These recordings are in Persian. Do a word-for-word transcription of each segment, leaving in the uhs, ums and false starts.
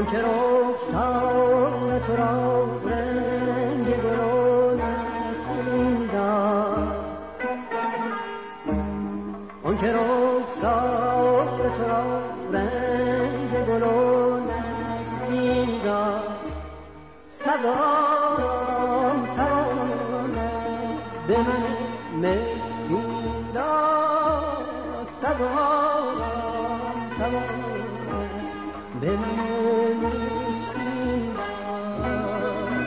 اون که رخسار تو را رنگ گل و نسرین داد، اون که رخسار تو را رنگ گل و نسرین داد، سوارم توانه به من مسکین داد، سوارم توانه به من مسکین داد.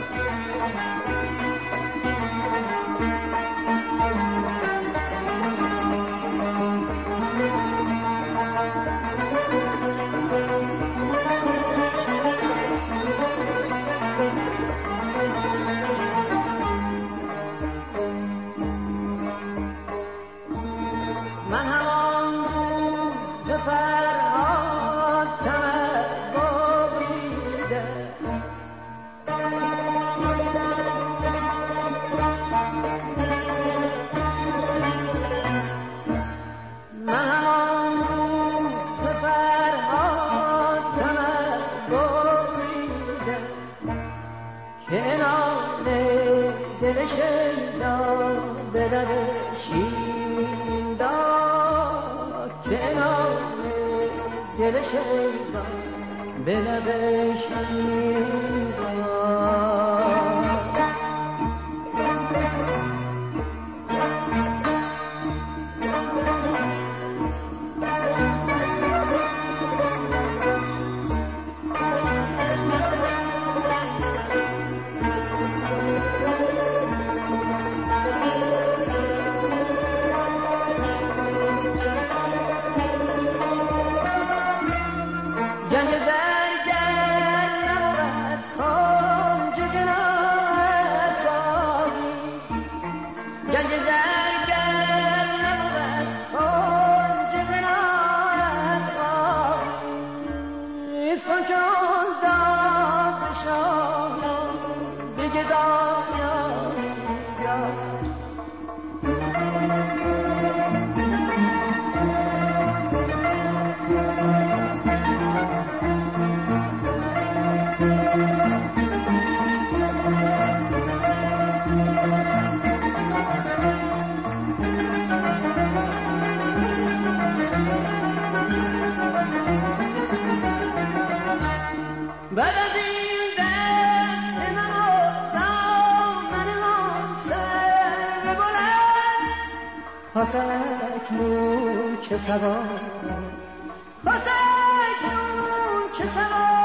من همان روز ز فرهاد کمر بریده، من همان روز ز فرهاد کمر بریده که عنان دل شیدا به لب شیرین داد، که عنان دل شیدا به لب شیرین داد. گنج زرگر نبود کنج جنایت باقی، گنج زرگر نبود کنج جنایت باقی، سان چون داد شاه بگدایم یاد. بعد از این دست من و دامن من سر بلند، خواست اکنون که سوار، خواست اکنون که سوار